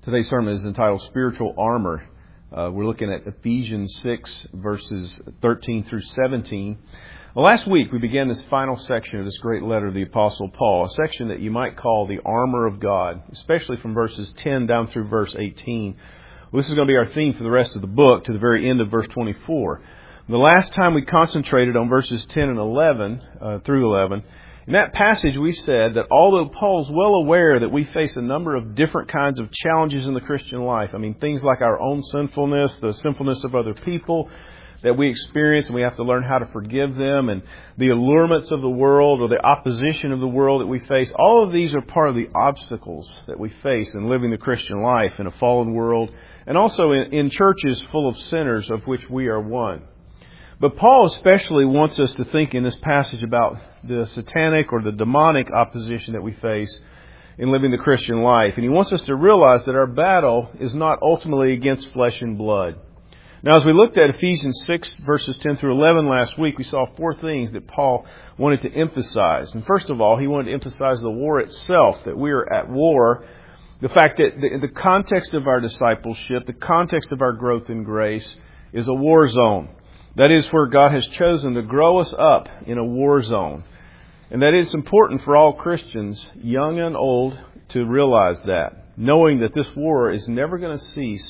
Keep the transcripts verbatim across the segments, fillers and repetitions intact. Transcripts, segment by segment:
Today's sermon is entitled Spiritual Armor. Uh, we're looking at Ephesians six, verses thirteen through seventeen. Well, last week we began this final section of this great letter of the Apostle Paul, a section that you might call the armor of God, especially from verses ten down through verse eighteen. Well, this is going to be our theme for the rest of the book to the very end of verse twenty-four. The last time we concentrated on verses ten and eleven uh, through eleven. In that passage, we said that although Paul's well aware that we face a number of different kinds of challenges in the Christian life, I mean, things like our own sinfulness, the sinfulness of other people that we experience, and we have to learn how to forgive them, and the allurements of the world or the opposition of the world that we face, all of these are part of the obstacles that we face in living the Christian life in a fallen world, and also in, in churches full of sinners, of which we are one. But Paul especially wants us to think in this passage about the satanic or the demonic opposition that we face in living the Christian life. And he wants us to realize that our battle is not ultimately against flesh and blood. Now, as we looked at Ephesians six, verses ten through eleven last week, we saw four things that Paul wanted to emphasize. And first of all, he wanted to emphasize the war itself, that we are at war. The fact that the, the context of our discipleship, the context of our growth in grace, is a war zone. That is where God has chosen to grow us up in a war zone. And that it's important for all Christians, young and old, to realize that, knowing that this war is never going to cease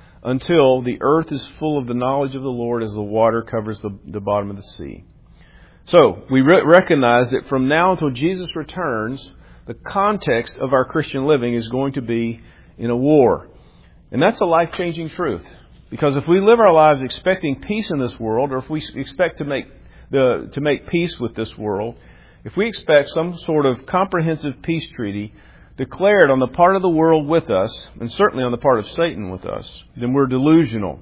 until the earth is full of the knowledge of the Lord as the water covers the, the bottom of the sea. So, we re- recognize that from now until Jesus returns, the context of our Christian living is going to be in a war. And that's a life-changing truth. Because if we live our lives expecting peace in this world, or if we expect to make the to make peace with this world, if we expect some sort of comprehensive peace treaty declared on the part of the world with us, and certainly on the part of Satan with us, then we're delusional.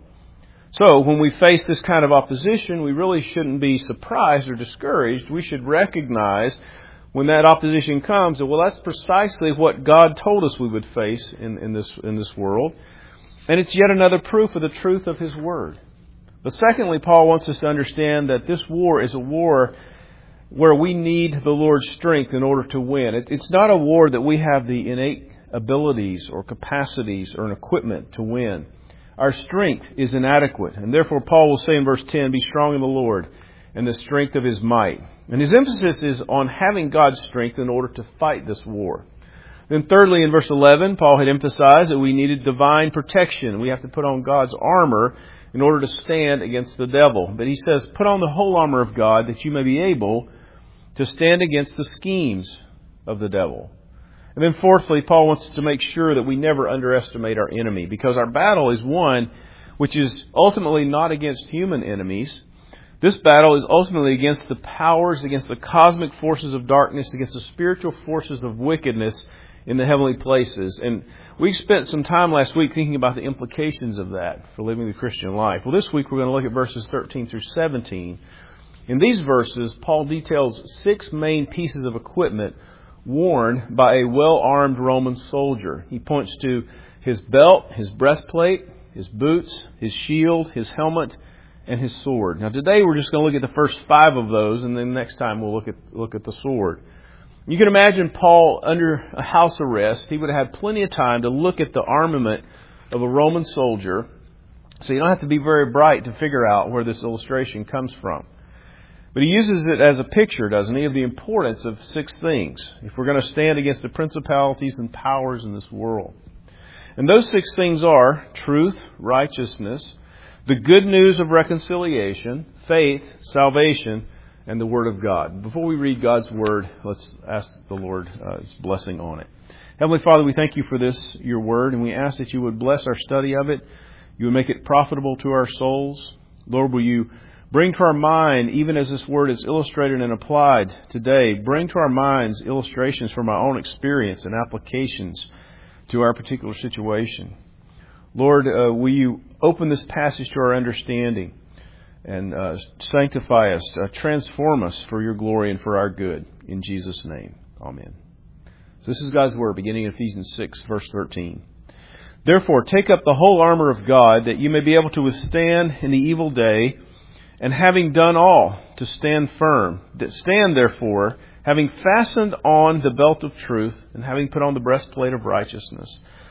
So when we face this kind of opposition, we really shouldn't be surprised or discouraged. We should recognize when that opposition comes that, well, that's precisely what God told us we would face in, in this in this world. And it's yet another proof of the truth of His Word. But secondly, Paul wants us to understand that this war is a war where we need the Lord's strength in order to win. It, it's not a war that we have the innate abilities or capacities or an equipment to win. Our strength is inadequate. And therefore, Paul will say in verse ten, be strong in the Lord and the strength of His might. And his emphasis is on having God's strength in order to fight this war. Then thirdly, in verse eleven, Paul had emphasized that we needed divine protection. We have to put on God's armor in order to stand against the devil. But he says, put on the whole armor of God that you may be able to stand against the schemes of the devil. And then fourthly, Paul wants to make sure that we never underestimate our enemy, because our battle is one which is ultimately not against human enemies. This battle is ultimately against the powers, against the cosmic forces of darkness, against the spiritual forces of wickedness in the heavenly places. And we spent some time last week thinking about the implications of that for living the Christian life. Well, this week we're going to look at verses thirteen through seventeen. In these verses, Paul details six main pieces of equipment worn by a well-armed Roman soldier. He points to his belt, his breastplate, his boots, his shield, his helmet, and his sword. Now today we're just going to look at the first five of those, and then next time we'll look at look at the sword. You can imagine Paul under a house arrest. He would have had plenty of time to look at the armament of a Roman soldier. So you don't have to be very bright to figure out where this illustration comes from. But he uses it as a picture, doesn't he, of the importance of six things if we're going to stand against the principalities and powers in this world. And those six things are truth, righteousness, the good news of reconciliation, faith, salvation, and the Word of God. Before we read God's Word, let's ask the Lord uh, His blessing on it. Heavenly Father, we thank you for this, your Word, and we ask that you would bless our study of it. You would make it profitable to our souls. Lord, will you bring to our mind, even as this Word is illustrated and applied today, bring to our minds illustrations from our own experience and applications to our particular situation. Lord, uh, will you open this passage to our understanding and uh, sanctify us, uh, transform us for your glory and for our good. In Jesus' name, amen. So this is God's Word, beginning in Ephesians six, verse thirteen. Therefore, take up the whole armor of God, that you may be able to withstand in the evil day, and having done all, to stand firm. Stand, therefore, having fastened on the belt of truth, and having put on the breastplate of righteousness,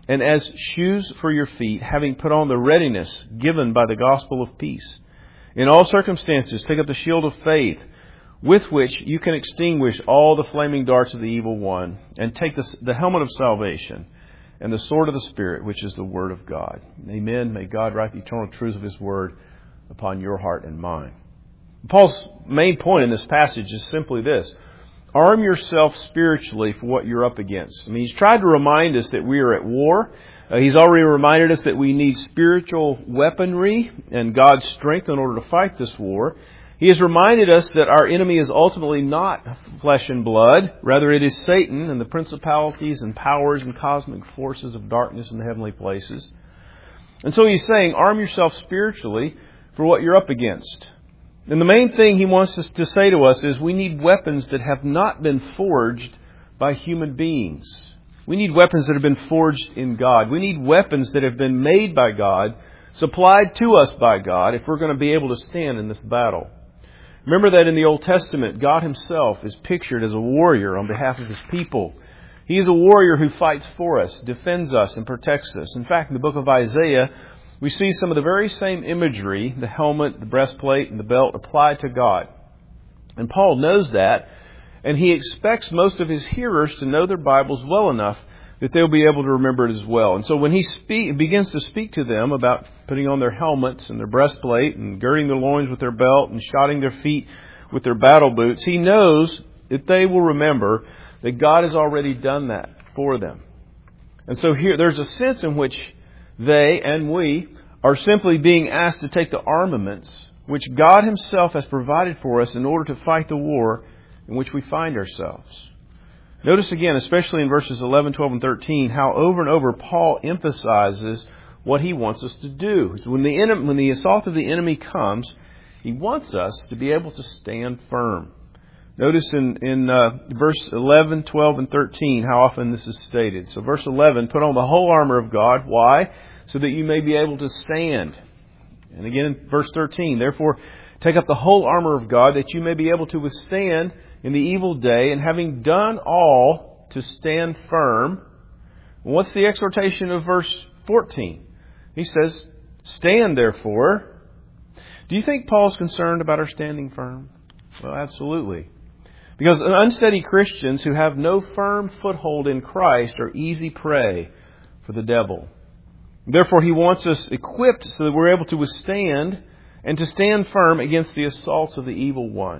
and as shoes for your feet, having put on the readiness given by the gospel of peace. In all circumstances, take up the shield of faith, with which you can extinguish all the flaming darts of the evil one, and take the, the helmet of salvation and the sword of the Spirit, which is the Word of God. Amen. May God write the eternal truths of His Word upon your heart and mind. Paul's main point in this passage is simply this: arm yourself spiritually for what you're up against. I mean, he's tried to remind us that we are at war. Uh, he's already reminded us that we need spiritual weaponry and God's strength in order to fight this war. He has reminded us that our enemy is ultimately not flesh and blood. Rather, it is Satan and the principalities and powers and cosmic forces of darkness in the heavenly places. And so he's saying, arm yourself spiritually for what you're up against. And the main thing he wants us to say to us is we need weapons that have not been forged by human beings. We need weapons that have been forged in God. We need weapons that have been made by God, supplied to us by God, if we're going to be able to stand in this battle. Remember that in the Old Testament, God Himself is pictured as a warrior on behalf of His people. He is a warrior who fights for us, defends us, and protects us. In fact, in the book of Isaiah, we see some of the very same imagery, the helmet, the breastplate, and the belt, applied to God. And Paul knows that, and he expects most of his hearers to know their Bibles well enough that they'll be able to remember it as well. And so when he speak, begins to speak to them about putting on their helmets and their breastplate and girding their loins with their belt and shodding their feet with their battle boots, he knows that they will remember that God has already done that for them. And so here, there's a sense in which they and we are simply being asked to take the armaments which God Himself has provided for us in order to fight the war in which we find ourselves. Notice again, especially in verses eleven, twelve, and thirteen, how over and over Paul emphasizes what he wants us to do. So when the enemy, when the assault of the enemy comes, he wants us to be able to stand firm. Notice in, in uh, verse eleven, twelve, and thirteen how often this is stated. So verse eleven, put on the whole armor of God. Why? So that you may be able to stand. And again in verse thirteen, therefore take up the whole armor of God that you may be able to withstand in the evil day, and having done all, to stand firm. What's the exhortation of verse fourteen? He says, stand therefore. Do you think Paul's concerned about our standing firm? Well, absolutely. Because unsteady Christians who have no firm foothold in Christ are easy prey for the devil. Therefore, he wants us equipped so that we're able to withstand and to stand firm against the assaults of the evil one.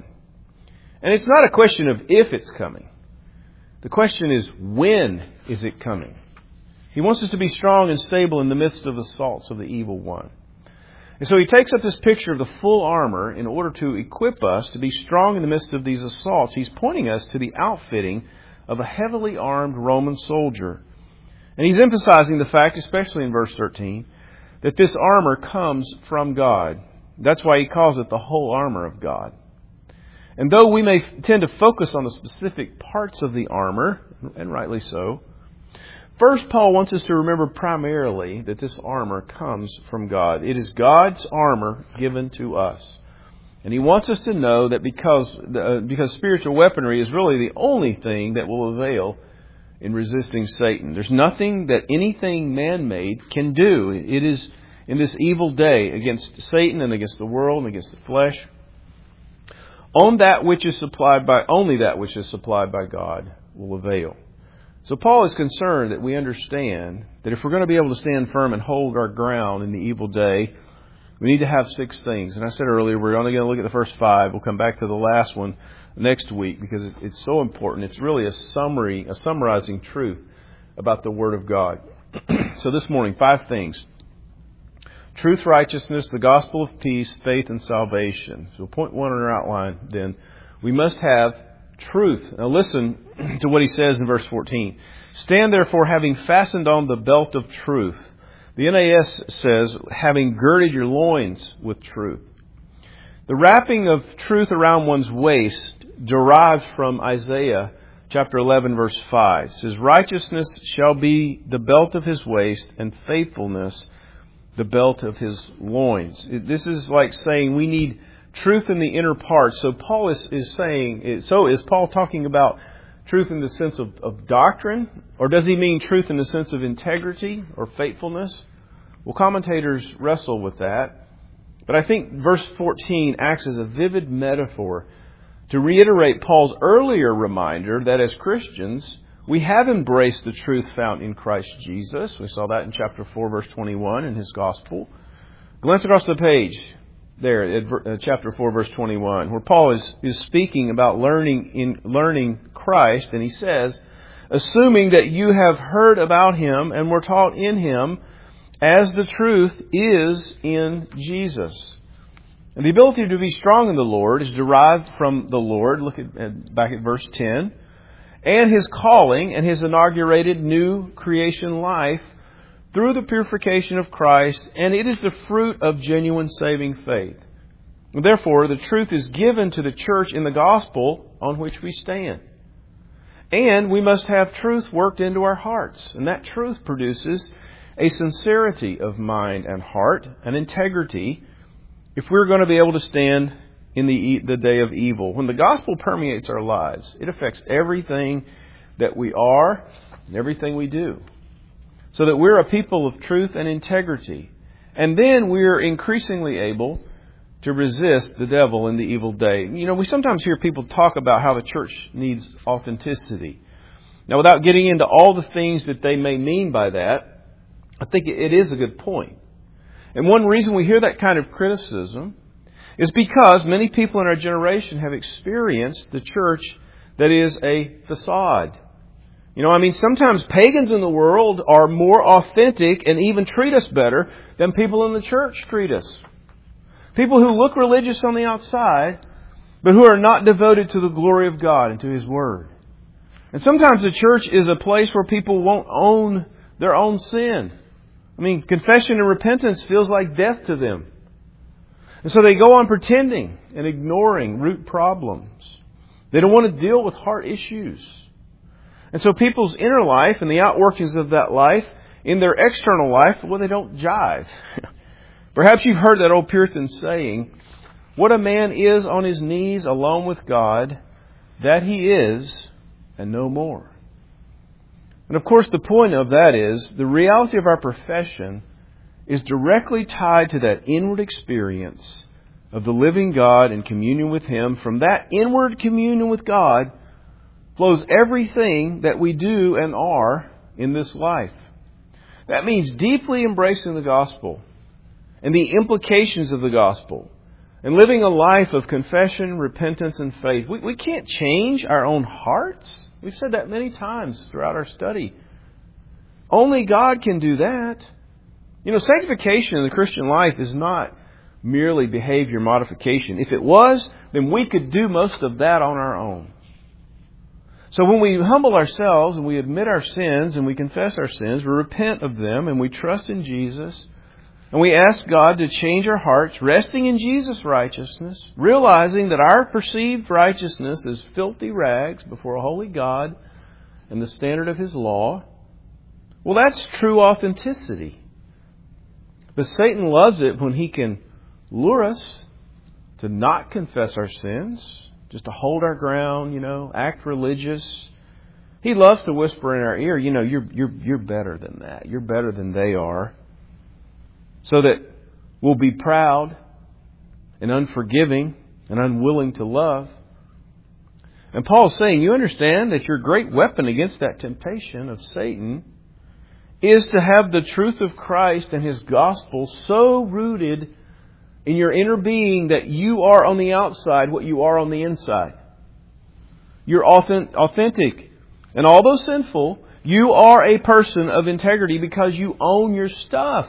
And it's not a question of if it's coming. The question is, when is it coming? He wants us to be strong and stable in the midst of the assaults of the evil one. And so he takes up this picture of the full armor in order to equip us to be strong in the midst of these assaults. He's pointing us to the outfitting of a heavily armed Roman soldier. And he's emphasizing the fact, especially in verse thirteen, that this armor comes from God. That's why he calls it the whole armor of God. And though we may tend to focus on the specific parts of the armor, and rightly so, first Paul wants us to remember primarily that this armor comes from God. It is God's armor given to us. And he wants us to know that because, uh, because spiritual weaponry is really the only thing that will avail in resisting Satan. There's nothing that anything man-made can do. It is in this evil day against Satan and against the world and against the flesh. On that which is supplied by, only that which is supplied by God will avail. So Paul is concerned that we understand that if we're going to be able to stand firm and hold our ground in the evil day, we need to have six things. And I said earlier, we're only going to look at the first five. We'll come back to the last one next week because it's so important. It's really a summary, a summarizing truth about the Word of God. So this morning, five things. Truth, righteousness, the gospel of peace, faith, and salvation. So point one in our outline then. We must have truth. Now listen to what he says in verse fourteen. Stand therefore having fastened on the belt of truth. The N A S says, having girded your loins with truth. The wrapping of truth around one's waist derives from Isaiah chapter eleven verse five. It says, righteousness shall be the belt of his waist, and faithfulness the belt of his loins. This is like saying we need truth in the inner parts. So Paul is, is saying, so is Paul talking about truth in the sense of, of doctrine? Or does he mean truth in the sense of integrity or faithfulness? Well, commentators wrestle with that. But I think verse fourteen acts as a vivid metaphor to reiterate Paul's earlier reminder that as Christians, we have embraced the truth found in Christ Jesus. We saw that in chapter four, verse twenty-one in his gospel. Glance across the page there at chapter four, verse twenty-one, where Paul is, is speaking about learning in learning Christ. And he says, assuming that you have heard about him and were taught in him, as the truth is in Jesus. And the ability to be strong in the Lord is derived from the Lord. Look at back at verse ten. And His calling and His inaugurated new creation life through the purification of Christ. And it is the fruit of genuine saving faith. Therefore, the truth is given to the church in the gospel on which we stand. And we must have truth worked into our hearts. And that truth produces a sincerity of mind and heart, an integrity, if we're going to be able to stand in the the day of evil. When the gospel permeates our lives, it affects everything that we are and everything we do. So that we're a people of truth and integrity. And then we're increasingly able to resist the devil in the evil day. You know, we sometimes hear people talk about how the church needs authenticity. Now, without getting into all the things that they may mean by that, I think it is a good point. And one reason we hear that kind of criticism is because many people in our generation have experienced the church that is a facade. You know, I mean, sometimes pagans in the world are more authentic and even treat us better than people in the church treat us. People who look religious on the outside, but who are not devoted to the glory of God and to His Word. And sometimes the church is a place where people won't own their own sin. I mean, confession and repentance feels like death to them. And so they go on pretending and ignoring root problems. They don't want to deal with heart issues. And so people's inner life and the outworkings of that life in their external life, well, they don't jive. Perhaps you've heard that old Puritan saying, what a man is on his knees alone with God, that he is, and no more. And of course, the point of that is the reality of our profession is directly tied to that inward experience of the living God and communion with Him. From that inward communion with God flows everything that we do and are in this life. That means deeply embracing the gospel and the implications of the gospel and living a life of confession, repentance, and faith. We, we can't change our own hearts. We've said that many times throughout our study. Only God can do that. You know, sanctification in the Christian life is not merely behavior modification. If it was, then we could do most of that on our own. So when we humble ourselves and we admit our sins and we confess our sins, we repent of them and we trust in Jesus, and we ask God to change our hearts, resting in Jesus' righteousness, realizing that our perceived righteousness is filthy rags before a holy God and the standard of His law. Well, that's true authenticity. But Satan loves it when he can lure us to not confess our sins, just to hold our ground, you know, act religious. He loves to whisper in our ear, you know, you're you're you're better than that. You're better than they are. So that we'll be proud and unforgiving and unwilling to love. And Paul's saying, you understand that your great weapon against that temptation of Satan is to have the truth of Christ and His gospel so rooted in your inner being that you are on the outside what you are on the inside. You're authentic. And although sinful, you are a person of integrity because you own your stuff.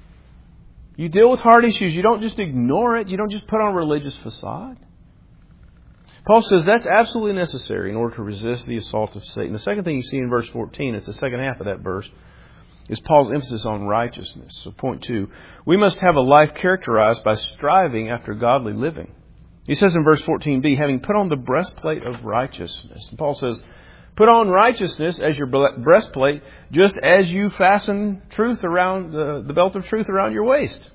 You deal with hard issues. You don't just ignore it. You don't just put on a religious facade. Paul says that's absolutely necessary in order to resist the assault of Satan. The second thing you see in verse fourteen, it's the second half of that verse, is Paul's emphasis on righteousness. So point two, we must have a life characterized by striving after godly living. He says in verse fourteen b, having put on the breastplate of righteousness. And Paul says, put on righteousness as your breastplate, just as you fasten truth around the, the belt of truth around your waist.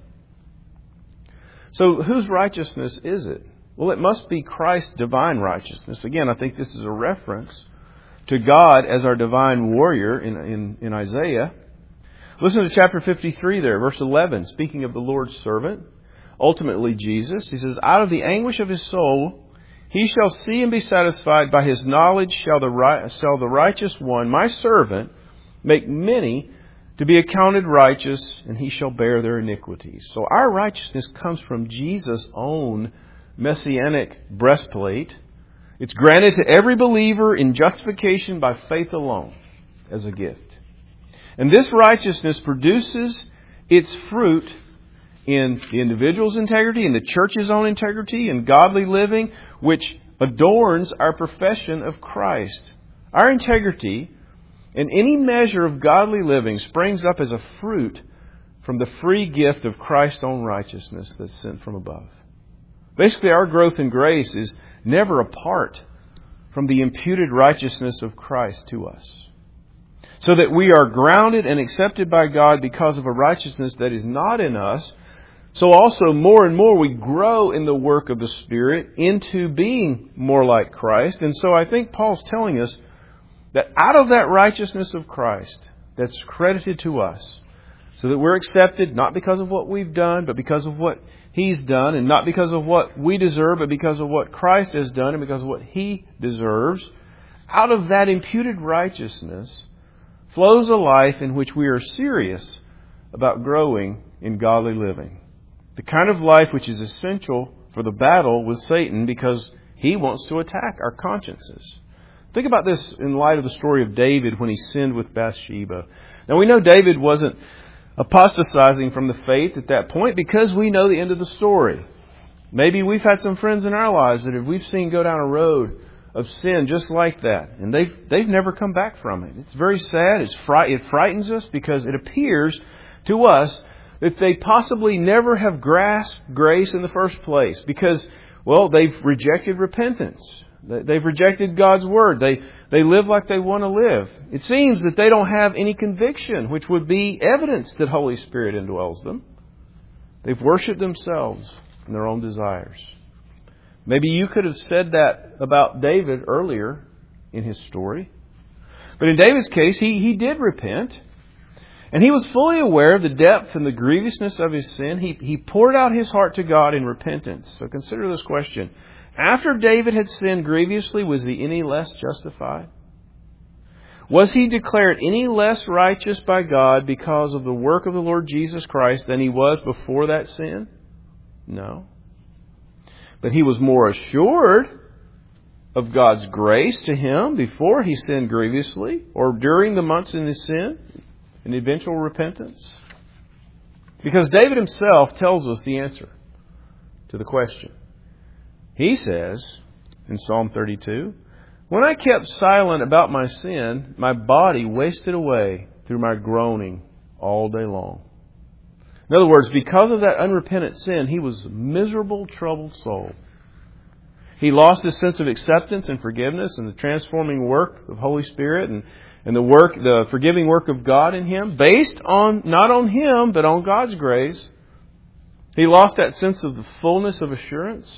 So whose righteousness is it? Well, it must be Christ's divine righteousness. Again, I think this is a reference to God as our divine warrior in, in, in Isaiah. Listen to chapter fifty-three there, verse eleven, speaking of the Lord's servant, ultimately Jesus. He says, out of the anguish of his soul, he shall see and be satisfied. By his knowledge shall the, shall the righteous one, my servant, make many to be accounted righteous, and he shall bear their iniquities. So our righteousness comes from Jesus' own messianic breastplate. It's granted to every believer in justification by faith alone as a gift. And this righteousness produces its fruit in the individual's integrity, in the church's own integrity, in godly living, which adorns our profession of Christ. Our integrity and any measure of godly living springs up as a fruit from the free gift of Christ's own righteousness that's sent from above. Basically, our growth in grace is never apart from the imputed righteousness of Christ to us. So that we are grounded and accepted by God because of a righteousness that is not in us. So also more and more we grow in the work of the Spirit into being more like Christ. And so I think Paul's telling us that out of that righteousness of Christ that's credited to us, so that we're accepted not because of what we've done, but because of what He's done, and not because of what we deserve, but because of what Christ has done and because of what He deserves, out of that imputed righteousness flows a life in which we are serious about growing in godly living. The kind of life which is essential for the battle with Satan because he wants to attack our consciences. Think about this in light of the story of David when he sinned with Bathsheba. Now we know David wasn't apostatizing from the faith at that point because we know the end of the story. Maybe we've had some friends in our lives that we've seen go down a road of sin just like that, and they've they've never come back from it. It's very sad. It's fright. It frightens us because it appears to us that they possibly never have grasped grace in the first place because, well, they've rejected repentance. They've rejected God's Word. They they live like they want to live. It seems that they don't have any conviction, which would be evidence that Holy Spirit indwells them. They've worshipped themselves and their own desires. Maybe you could have said that about David earlier in his story. But in David's case, he, he did repent. And he was fully aware of the depth and the grievousness of his sin. He, he poured out his heart to God in repentance. So consider this question. After David had sinned grievously, was he any less justified? Was he declared any less righteous by God because of the work of the Lord Jesus Christ than he was before that sin? No. But he was more assured of God's grace to him before he sinned grievously or during the months in his sin and eventual repentance. Because David himself tells us the answer to the question. He says in Psalm thirty-two, when I kept silent about my sin, my body wasted away through my groaning all day long. In other words, because of that unrepentant sin, he was a miserable, troubled soul. He lost his sense of acceptance and forgiveness and the transforming work of Holy Spirit and, and the work, the forgiving work of God in him, based on, not on him, but on God's grace. He lost that sense of the fullness of assurance.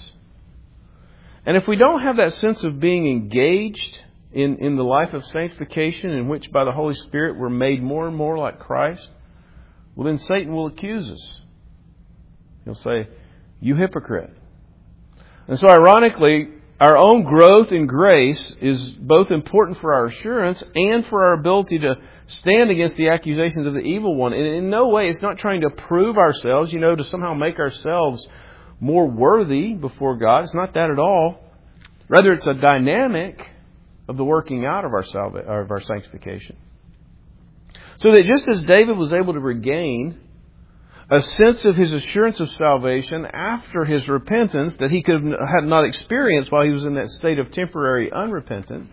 And if we don't have that sense of being engaged in, in the life of sanctification in which by the Holy Spirit we're made more and more like Christ, well, then Satan will accuse us. He'll say, you hypocrite. And so ironically, our own growth in grace is both important for our assurance and for our ability to stand against the accusations of the evil one. And in no way, it's not trying to prove ourselves, you know, to somehow make ourselves more worthy before God. It's not that at all. Rather, it's a dynamic of the working out of our salva- of our sanctification. So that just as David was able to regain a sense of his assurance of salvation after his repentance that he could have had not experienced while he was in that state of temporary unrepentance.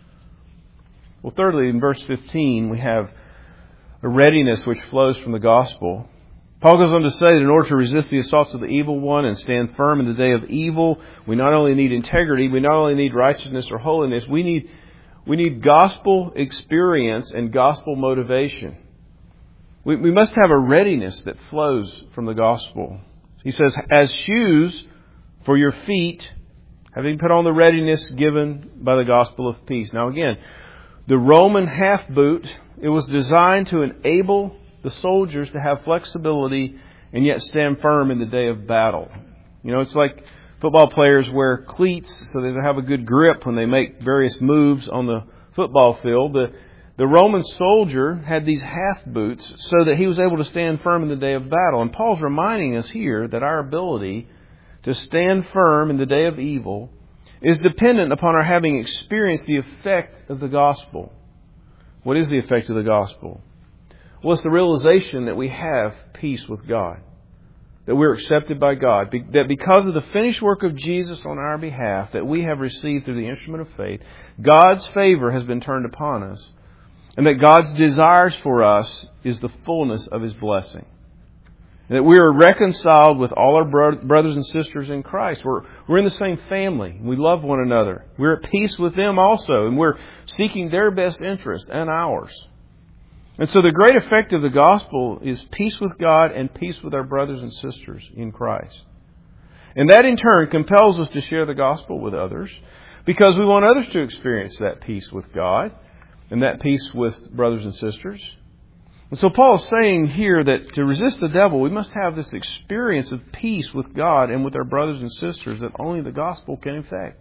Well, thirdly, in verse fifteen, we have a readiness which flows from the gospel. Paul goes on to say that in order to resist the assaults of the evil one and stand firm in the day of evil, we not only need integrity, we not only need righteousness or holiness, we need we need gospel experience and gospel motivation. We, we must have a readiness that flows from the gospel. He says, as shoes for your feet, having put on the readiness given by the gospel of peace. Now again, the Roman half boot, it was designed to enable the soldiers to have flexibility and yet stand firm in the day of battle. You know, it's like football players wear cleats so they have a good grip when they make various moves on the football field. The, the Roman soldier had these half boots so that he was able to stand firm in the day of battle. And Paul's reminding us here that our ability to stand firm in the day of evil is dependent upon our having experienced the effect of the gospel. What is the effect of the gospel? Well, it's the realization that we have peace with God, that we're accepted by God, that because of the finished work of Jesus on our behalf that we have received through the instrument of faith, God's favor has been turned upon us, and that God's desires for us is the fullness of His blessing. And that we are reconciled with all our bro- brothers and sisters in Christ. We're, we're in the same family. We love one another. We're at peace with them also, and we're seeking their best interest and ours. And so the great effect of the gospel is peace with God and peace with our brothers and sisters in Christ. And that in turn compels us to share the gospel with others because we want others to experience that peace with God and that peace with brothers and sisters. And so Paul is saying here that to resist the devil, we must have this experience of peace with God and with our brothers and sisters that only the gospel can effect.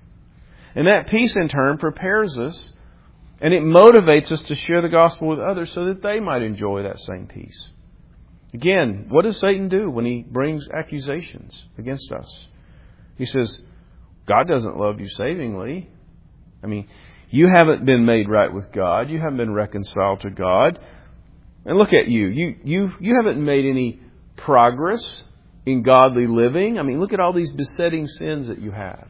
And that peace in turn prepares us and it motivates us to share the gospel with others so that they might enjoy that same peace. Again, what does Satan do when he brings accusations against us? He says, God doesn't love you savingly. I mean, you haven't been made right with God. You haven't been reconciled to God. And look at you. You, you, you haven't made any progress in godly living. I mean, look at all these besetting sins that you have.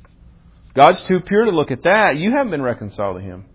God's too pure to look at that. You haven't been reconciled to Him.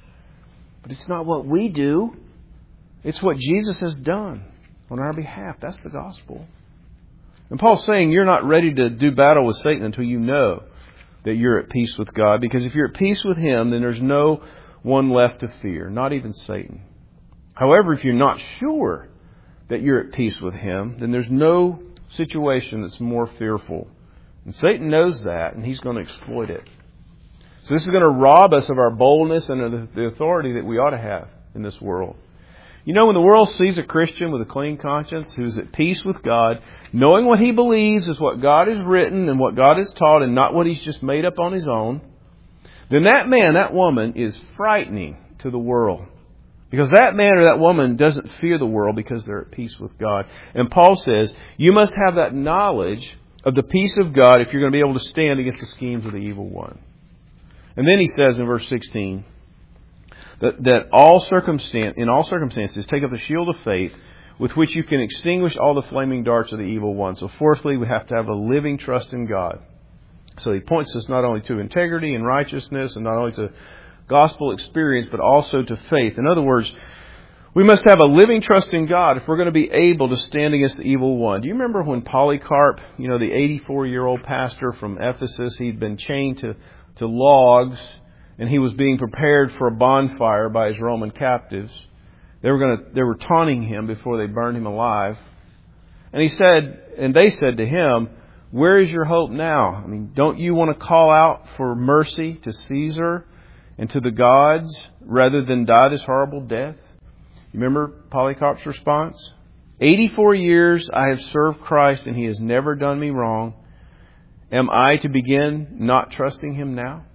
But it's not what we do. It's what Jesus has done on our behalf. That's the gospel. And Paul's saying you're not ready to do battle with Satan until you know that you're at peace with God. Because if you're at peace with Him, then there's no one left to fear, not even Satan. However, if you're not sure that you're at peace with Him, then there's no situation that's more fearful. And Satan knows that, and he's going to exploit it. So this is going to rob us of our boldness and the authority that we ought to have in this world. You know, when the world sees a Christian with a clean conscience who's at peace with God, knowing what he believes is what God has written and what God has taught and not what he's just made up on his own, then that man, that woman is frightening to the world. Because that man or that woman doesn't fear the world because they're at peace with God. And Paul says, you must have that knowledge of the peace of God if you're going to be able to stand against the schemes of the evil one. And then he says in verse sixteen, that, that all circumstance, in all circumstances, take up the shield of faith with which you can extinguish all the flaming darts of the evil one. So fourthly, we have to have a living trust in God. So he points us not only to integrity and righteousness and not only to gospel experience, but also to faith. In other words, we must have a living trust in God if we're going to be able to stand against the evil one. Do you remember when Polycarp, you know, the eighty-four-year-old pastor from Ephesus, he'd been chained to, to logs and he was being prepared for a bonfire by his Roman captives. They were going to, they were taunting him before they burned him alive. And he said, and they said to him, where is your hope now? I mean, don't you want to call out for mercy to Caesar and to the gods rather than die this horrible death? You remember Polycarp's response? eighty-four years I have served Christ and He has never done me wrong. Am I to begin not trusting Him now?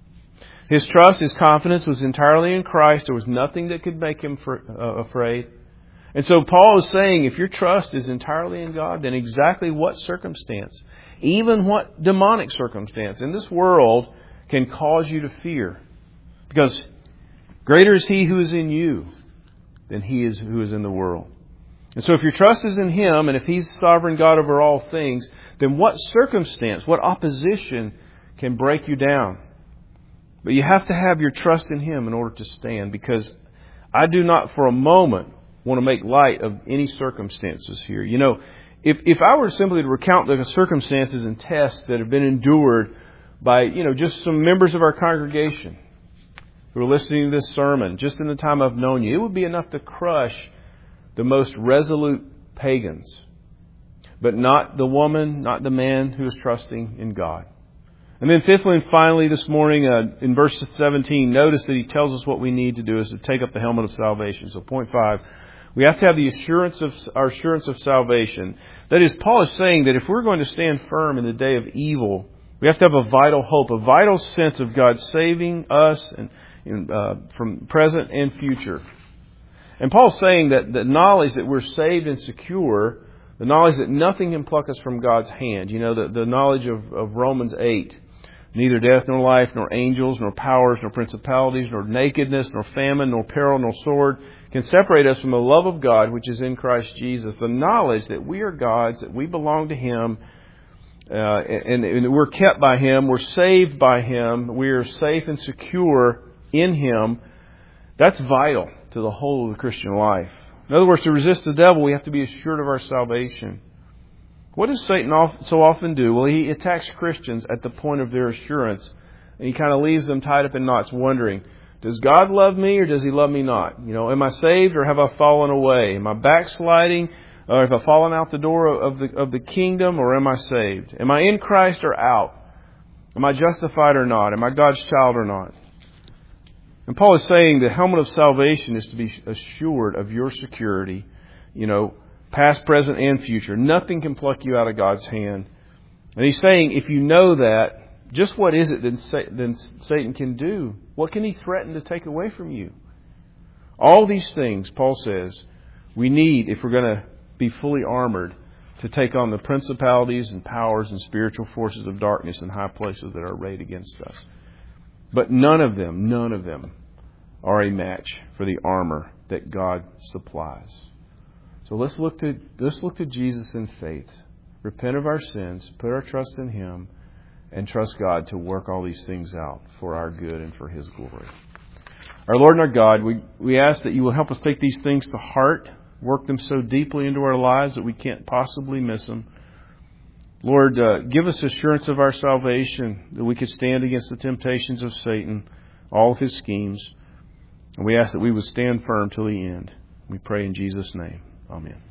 His trust, his confidence was entirely in Christ. There was nothing that could make him for, uh, afraid. And so Paul is saying if your trust is entirely in God, then exactly what circumstance, even what demonic circumstance in this world can cause you to fear. Because greater is He who is in you than he is who is in the world. And so if your trust is in Him, and if He's sovereign God over all things, then what circumstance, what opposition can break you down? But you have to have your trust in Him in order to stand, because I do not for a moment want to make light of any circumstances here. You know, if, if I were simply to recount the circumstances and tests that have been endured by, you know, just some members of our congregation who are listening to this sermon, just in the time I've known you, it would be enough to crush the most resolute pagans. But not the woman, not the man who is trusting in God. And then fifthly and finally this morning, uh, in verse seventeen, notice that he tells us what we need to do is to take up the helmet of salvation. So point five, we have to have the assurance of our assurance of salvation. That is, Paul is saying that if we're going to stand firm in the day of evil, we have to have a vital hope, a vital sense of God saving us and, and uh, from present and future. And Paul's saying that the knowledge that we're saved and secure, the knowledge that nothing can pluck us from God's hand. You know, the, the knowledge of, of Romans eight. Neither death nor life, nor angels, nor powers, nor principalities, nor nakedness, nor famine, nor peril, nor sword can separate us from the love of God which is in Christ Jesus. The knowledge that we are God's, that we belong to Him, uh, and, and we're kept by Him, we're saved by Him, we are safe and secure in Him. That's vital to the whole of the Christian life. In other words, to resist the devil, we have to be assured of our salvation. What does Satan so often do? Well, he attacks Christians at the point of their assurance. And he kind of leaves them tied up in knots, wondering, does God love me or does He love me not? You know, am I saved or have I fallen away? Am I backsliding? Or have I fallen out the door of the, of the kingdom, or am I saved? Am I in Christ or out? Am I justified or not? Am I God's child or not? And Paul is saying the helmet of salvation is to be assured of your security, you know, past, present, and future. Nothing can pluck you out of God's hand. And he's saying, if you know that, just what is it that Satan can do? What can he threaten to take away from you? All these things, Paul says, we need, if we're going to be fully armored, to take on the principalities and powers and spiritual forces of darkness in high places that are arrayed against us. But none of them, none of them are a match for the armor that God supplies. So let's look to let's look to Jesus in faith. Repent of our sins, put our trust in Him, and trust God to work all these things out for our good and for His glory. Our Lord and our God, we, we ask that You will help us take these things to heart, work them so deeply into our lives that we can't possibly miss them. Lord, uh, give us assurance of our salvation, that we could stand against the temptations of Satan, all of his schemes. And we ask that we would stand firm till the end. We pray in Jesus' name. Amen.